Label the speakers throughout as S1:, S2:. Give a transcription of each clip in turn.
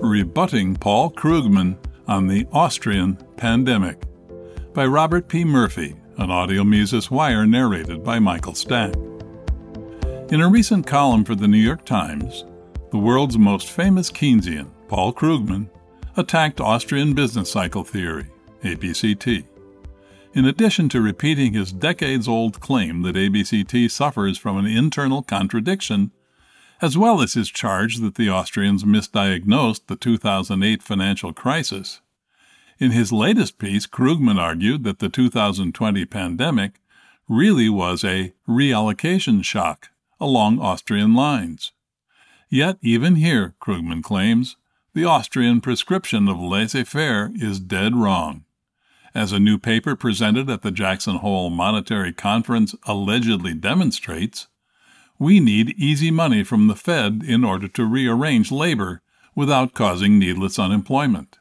S1: Rebutting Paul Krugman on the Austrian Pandemic by Robert P. Murphy, an Audio Mises Wire narrated by Michael Stack. In a recent column for the New York Times, the world's most famous Keynesian, Paul Krugman, attacked Austrian business cycle theory, ABCT. In addition to repeating his decades-old claim that ABCT suffers from an internal contradiction, as well as his charge that the Austrians misdiagnosed the 2008 financial crisis. In his latest piece, Krugman argued that the 2020 pandemic really was a reallocation shock along Austrian lines. Yet even here, Krugman claims, the Austrian prescription of laissez-faire is dead wrong. As a new paper presented at the Jackson Hole Monetary Conference allegedly demonstrates, we need easy money from the Fed in order to rearrange labor without causing needless unemployment.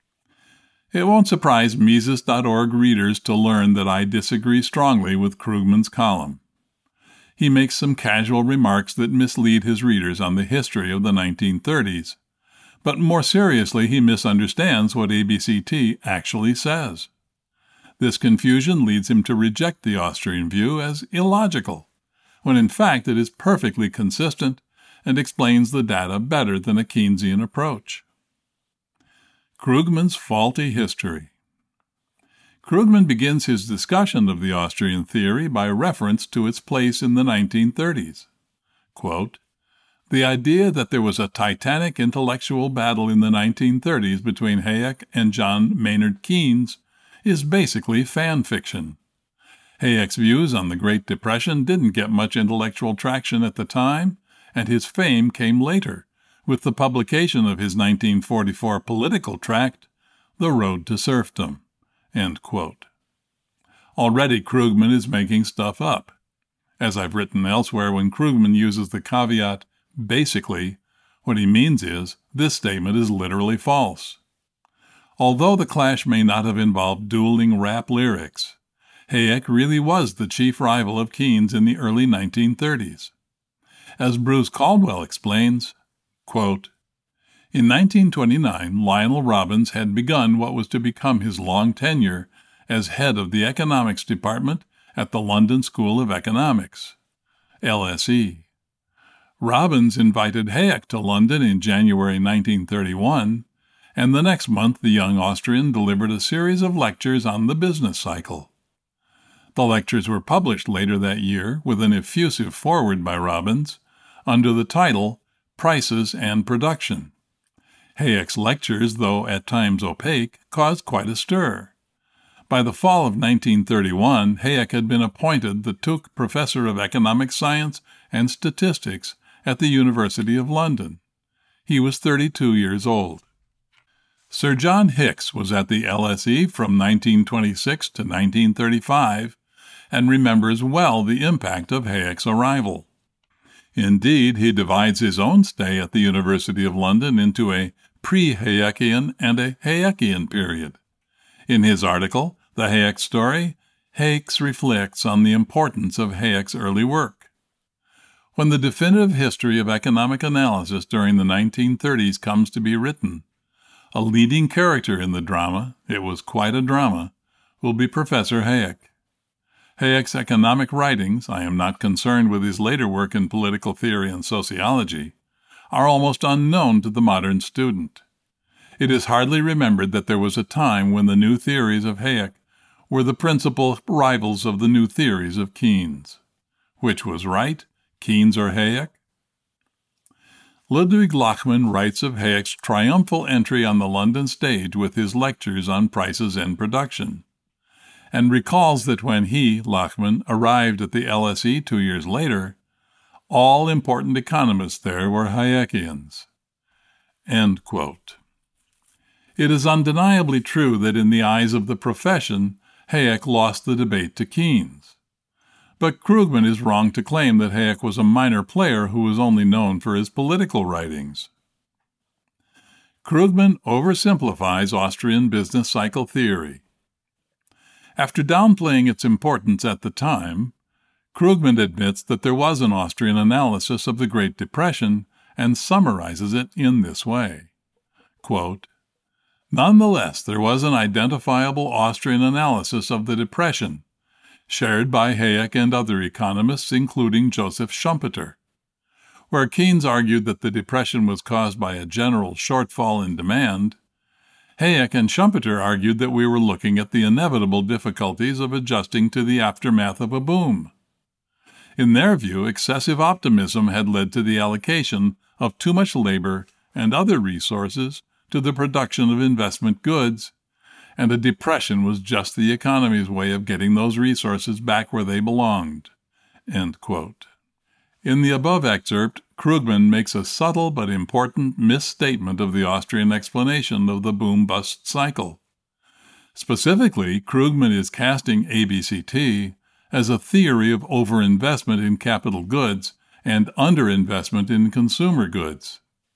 S1: It won't surprise Mises.org readers to learn that I disagree strongly with Krugman's column. He makes some casual remarks that mislead his readers on the history of the 1930s, but more seriously he misunderstands what ABCT actually says. This confusion leads him to reject the Austrian view as illogical, when in fact it is perfectly consistent and explains the data better than a Keynesian approach. Krugman's faulty history. Krugman begins his discussion of the Austrian theory by reference to its place in the 1930s. Quote, "The idea that there was a titanic intellectual battle in the 1930s between Hayek and John Maynard Keynes is basically fan fiction. Hayek's views on the Great Depression didn't get much intellectual traction at the time, and his fame came later, with the publication of his 1944 political tract, The Road to Serfdom." End quote. Already Krugman is making stuff up. As I've written elsewhere, when Krugman uses the caveat, basically, what he means is, this statement is literally false. Although the clash may not have involved dueling rap lyrics, Hayek really was the chief rival of Keynes in the early 1930s. As Bruce Caldwell explains, quote, "In 1929, Lionel Robbins had begun what was to become his long tenure as head of the economics department at the London School of Economics, LSE. Robbins invited Hayek to London in January 1931, and the next month the young Austrian delivered a series of lectures on the business cycle. The lectures were published later that year with an effusive foreword by Robbins under the title Prices and Production. Hayek's lectures, though at times opaque, caused quite a stir. By the fall of 1931, Hayek had been appointed the Tuke Professor of Economic Science and Statistics at the University of London. He was 32 years old. Sir John Hicks was at the LSE from 1926 to 1935 and remembers well the impact of Hayek's arrival. Indeed, he divides his own stay at the University of London into a pre-Hayekian and a Hayekian period. In his article, The Hayek Story, Hicks reflects on the importance of Hayek's early work. When the definitive history of economic analysis during the 1930s comes to be written, a leading character in the drama, it was quite a drama, will be Professor Hayek. Hayek's economic writings, I am not concerned with his later work in political theory and sociology, are almost unknown to the modern student. It is hardly remembered that there was a time when the new theories of Hayek were the principal rivals of the new theories of Keynes. Which was right, Keynes or Hayek? Ludwig Lachmann writes of Hayek's triumphal entry on the London stage with his lectures on prices and production, and recalls that when he, Lachmann, arrived at the LSE 2 years later, all important economists there were Hayekians. End quote. It is undeniably true that in the eyes of the profession, Hayek lost the debate to Keynes. But Krugman is wrong to claim that Hayek was a minor player who was only known for his political writings. Krugman oversimplifies Austrian business cycle theory. After downplaying its importance at the time, Krugman admits that there was an Austrian analysis of the Great Depression and summarizes it in this way. Quote, "Nonetheless, there was an identifiable Austrian analysis of the Depression, shared by Hayek and other economists, including Joseph Schumpeter. Where Keynes argued that the Depression was caused by a general shortfall in demand, Hayek and Schumpeter argued that we were looking at the inevitable difficulties of adjusting to the aftermath of a boom. In their view, excessive optimism had led to the allocation of too much labor and other resources to the production of investment goods, and a depression was just the economy's way of getting those resources back where they belonged." End quote. In the above excerpt, Krugman makes a subtle but important misstatement of the Austrian explanation of the boom-bust cycle. Specifically, Krugman is casting ABCT as a theory of overinvestment in capital goods and underinvestment in consumer goods.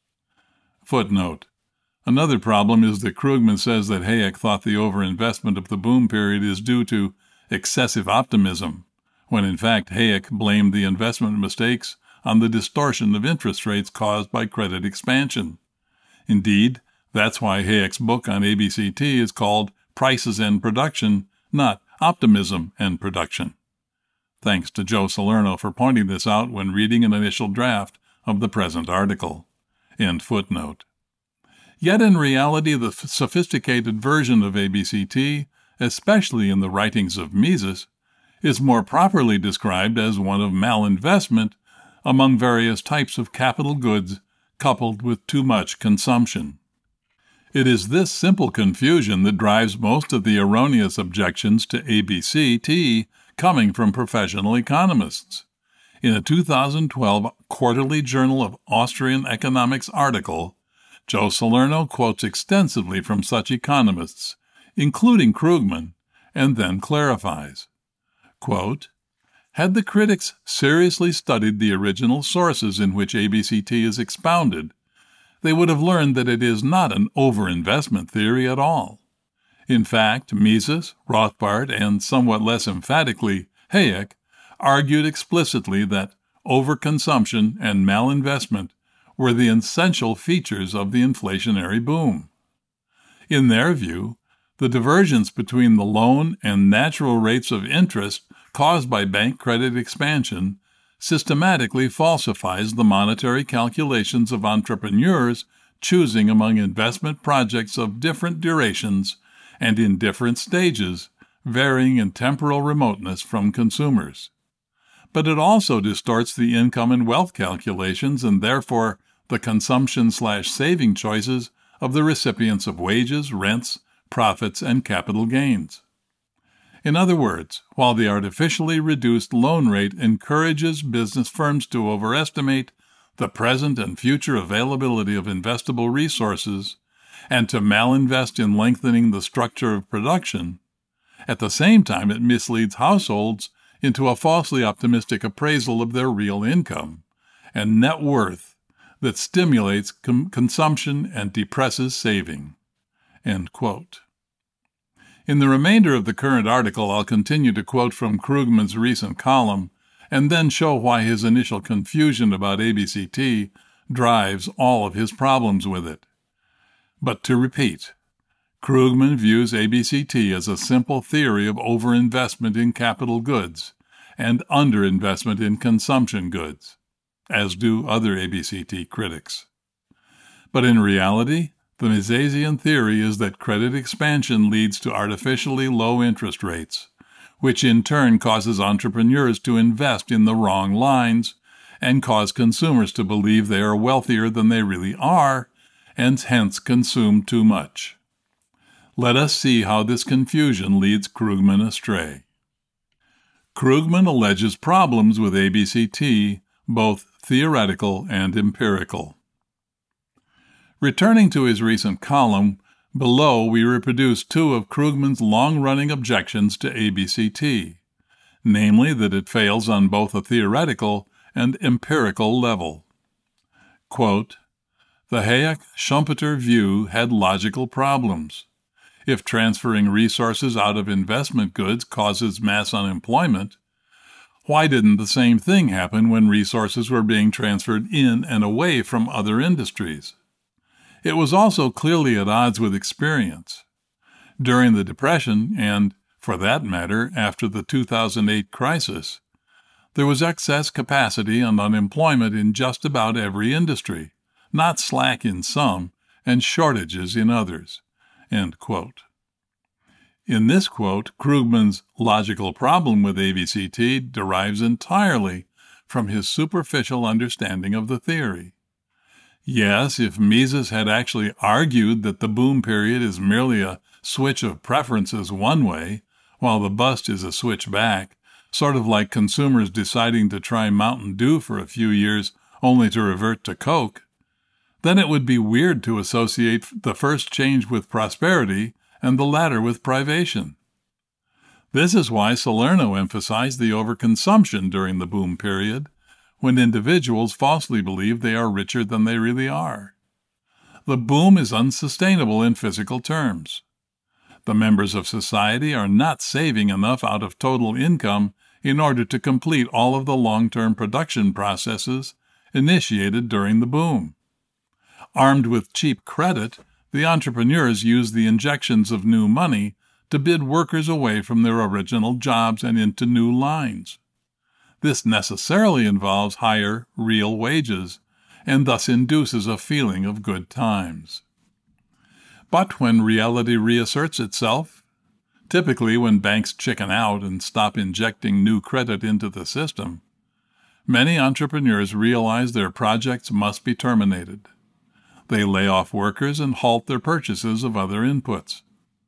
S1: Footnote. Another problem is that Krugman says that Hayek thought the overinvestment of the boom period is due to excessive optimism, when in fact Hayek blamed the investment mistakes on the distortion of interest rates caused by credit expansion. Indeed, that's why Hayek's book on ABCT is called Prices and Production, not Optimism and Production. Thanks to Joe Salerno for pointing this out when reading an initial draft of the present article. End footnote. Yet in reality, the sophisticated version of ABCT, especially in the writings of Mises, is more properly described as one of malinvestment among various types of capital goods coupled with too much consumption. It is this simple confusion that drives most of the erroneous objections to ABCT coming from professional economists. In a 2012 Quarterly Journal of Austrian Economics article, Joe Salerno quotes extensively from such economists, including Krugman, and then clarifies. Quote, "Had the critics seriously studied the original sources in which ABCT is expounded, they would have learned that it is not an overinvestment theory at all. In fact, Mises, Rothbard, and somewhat less emphatically Hayek argued explicitly that overconsumption and malinvestment were the essential features of the inflationary boom. In their view, the divergence between the loan and natural rates of interest caused by bank credit expansion systematically falsifies the monetary calculations of entrepreneurs choosing among investment projects of different durations and in different stages, varying in temporal remoteness from consumers. But it also distorts the income and wealth calculations and therefore the consumption/saving choices of the recipients of wages, rents, profits, and capital gains. In other words, while the artificially reduced loan rate encourages business firms to overestimate the present and future availability of investable resources and to malinvest in lengthening the structure of production, at the same time it misleads households into a falsely optimistic appraisal of their real income and net worth that stimulates consumption and depresses saving." End quote. In the remainder of the current article, I'll continue to quote from Krugman's recent column and then show why his initial confusion about ABCT drives all of his problems with it. But to repeat, Krugman views ABCT as a simple theory of overinvestment in capital goods and underinvestment in consumption goods, as do other ABCT critics. But in reality, the Misesian theory is that credit expansion leads to artificially low interest rates, which in turn causes entrepreneurs to invest in the wrong lines and cause consumers to believe they are wealthier than they really are and hence consume too much. Let us see how this confusion leads Krugman astray. Krugman alleges problems with ABCT, both theoretical and empirical. Returning to his recent column, below we reproduce two of Krugman's long-running objections to ABCT, namely that it fails on both a theoretical and empirical level. Quote, "The Hayek-Schumpeter view had logical problems. If transferring resources out of investment goods causes mass unemployment, why didn't the same thing happen when resources were being transferred in and away from other industries? it was also clearly at odds with experience. During the Depression, and, for that matter, after the 2008 crisis, there was excess capacity and unemployment in just about every industry, not slack in some, and shortages in others." End quote. In this quote, Krugman's logical problem with ABCT derives entirely from his superficial understanding of the theory. Yes, if Mises had actually argued that the boom period is merely a switch of preferences one way, while the bust is a switch back, sort of like consumers deciding to try Mountain Dew for a few years only to revert to Coke, then it would be weird to associate the first change with prosperity and the latter with privation. This is why Salerno emphasized the overconsumption during the boom period, when individuals falsely believe they are richer than they really are. The boom is unsustainable in physical terms. The members of society are not saving enough out of total income in order to complete all of the long-term production processes initiated during the boom. Armed with cheap credit, the entrepreneurs use the injections of new money to bid workers away from their original jobs and into new lines. This necessarily involves higher real wages, and thus induces a feeling of good times. But when reality reasserts itself, typically when banks chicken out and stop injecting new credit into the system, many entrepreneurs realize their projects must be terminated. They lay off workers and halt their purchases of other inputs.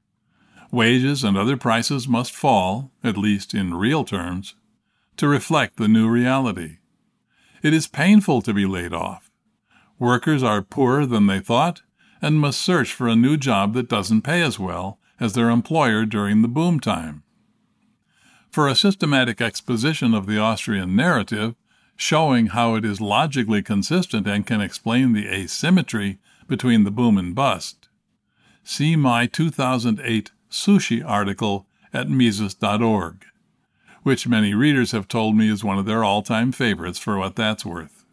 S1: Wages and other prices must fall, at least in real terms, to reflect the new reality. It is painful to be laid off. Workers are poorer than they thought and must search for a new job that doesn't pay as well as their employer during the boom time. For a systematic exposition of the Austrian narrative, showing how it is logically consistent and can explain the asymmetry between the boom and bust, see my 2008 Sushi article at Mises.org, which many readers have told me is one of their all-time favorites for what that's worth.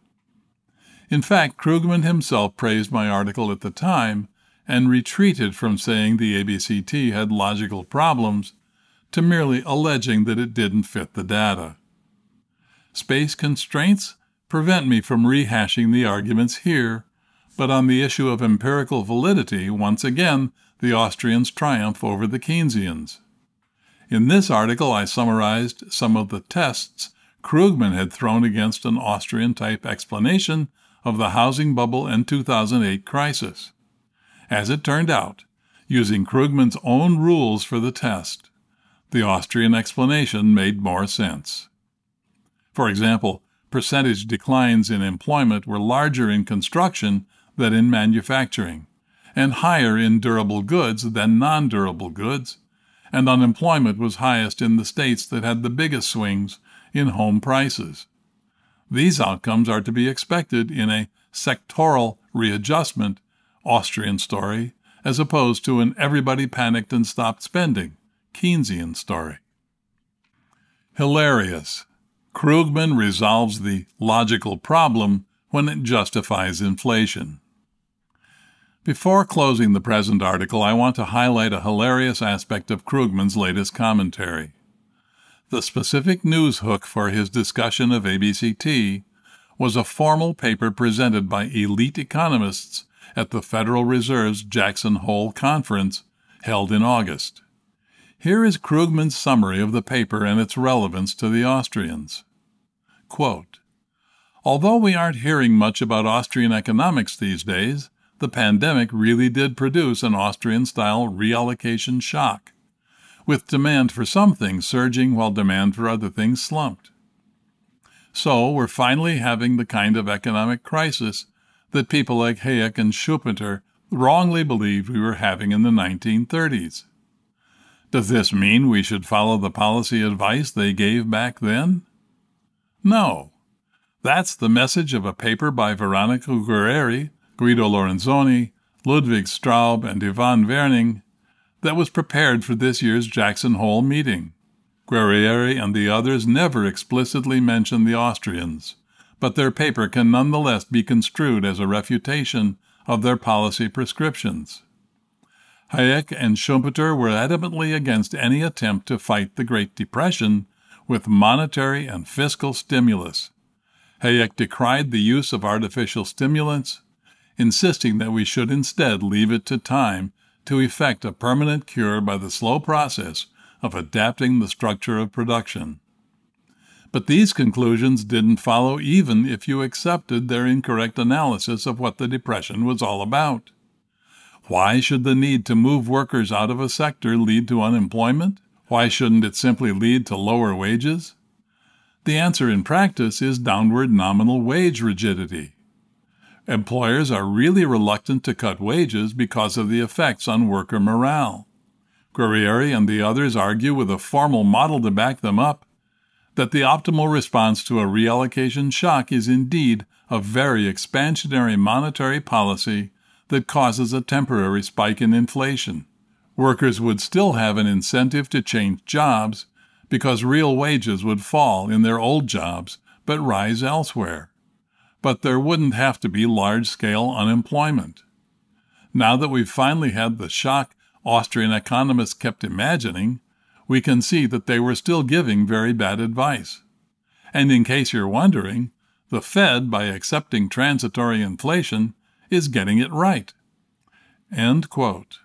S1: In fact, Krugman himself praised my article at the time and retreated from saying the ABCT had logical problems to merely alleging that it didn't fit the data. Space constraints prevent me from rehashing the arguments here, but on the issue of empirical validity, once again, the Austrians triumph over the Keynesians. In this article, I summarized some of the tests Krugman had thrown against an Austrian-type explanation of the housing bubble and 2008 crisis. As it turned out, using Krugman's own rules for the test, the Austrian explanation made more sense. For example, percentage declines in employment were larger in construction than in manufacturing, and higher in durable goods than non-durable goods, and unemployment was highest in the states that had the biggest swings in home prices. These outcomes are to be expected in a sectoral readjustment Austrian story, as opposed to an everybody panicked and stopped spending Keynesian story. Hilarious. Krugman resolves the logical problem when it justifies inflation. Before closing the present article, I want to highlight a hilarious aspect of Krugman's latest commentary. The specific news hook for his discussion of ABCT was a formal paper presented by elite economists at the Federal Reserve's Jackson Hole Conference held in August. Here is Krugman's summary of the paper and its relevance to the Austrians. Quote, "Although we aren't hearing much about Austrian economics these days, the pandemic really did produce an Austrian-style reallocation shock, with demand for some things surging while demand for other things slumped. So we're finally having the kind of economic crisis that people like Hayek and Schumpeter wrongly believed we were having in the 1930s. Does this mean we should follow the policy advice they gave back then? No. That's the message of a paper by Veronica Guerrieri, Guido Lorenzoni, Ludwig Straub, and Ivan Werning that was prepared for this year's Jackson Hole meeting. Guerrieri and the others never explicitly mention the Austrians, but their paper can nonetheless be construed as a refutation of their policy prescriptions. Hayek and Schumpeter were adamantly against any attempt to fight the Great Depression with monetary and fiscal stimulus. Hayek decried the use of artificial stimulants, insisting that we should instead leave it to time to effect a permanent cure by the slow process of adapting the structure of production. But these conclusions didn't follow even if you accepted their incorrect analysis of what the Depression was all about. Why should the need to move workers out of a sector lead to unemployment? Why shouldn't it simply lead to lower wages? The answer in practice is downward nominal wage rigidity. Employers are really reluctant to cut wages because of the effects on worker morale. Guerrieri and the others argue with a formal model to back them up that the optimal response to a reallocation shock is indeed a very expansionary monetary policy that causes a temporary spike in inflation. Workers would still have an incentive to change jobs because real wages would fall in their old jobs but rise elsewhere. But there wouldn't have to be large-scale unemployment. Now that we've finally had the shock Austrian economists kept imagining, we can see that they were still giving very bad advice. And in case you're wondering, the Fed, by accepting transitory inflation, is getting it right. End quote.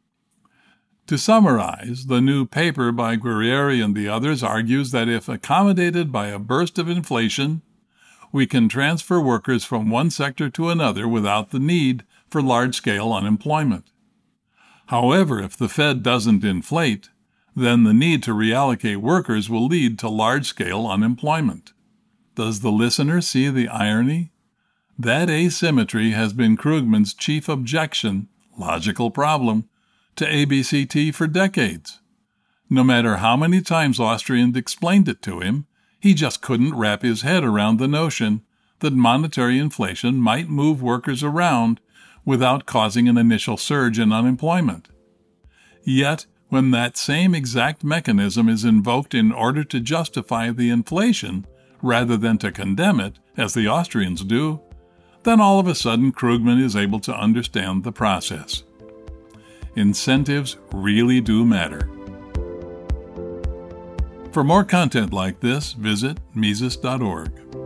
S1: To summarize, the new paper by Guerrieri and the others argues that if accommodated by a burst of inflation, we can transfer workers from one sector to another without the need for large-scale unemployment. However, if the Fed doesn't inflate, then the need to reallocate workers will lead to large-scale unemployment. Does the listener see the irony? That asymmetry has been Krugman's chief objection, logical problem, to ABCT for decades. No matter how many times Austrians explained it to him, he just couldn't wrap his head around the notion that monetary inflation might move workers around without causing an initial surge in unemployment. Yet, when that same exact mechanism is invoked in order to justify the inflation rather than to condemn it, as the Austrians do, then all of a sudden Krugman is able to understand the process. Incentives really do matter. For more content like this, visit Mises.org.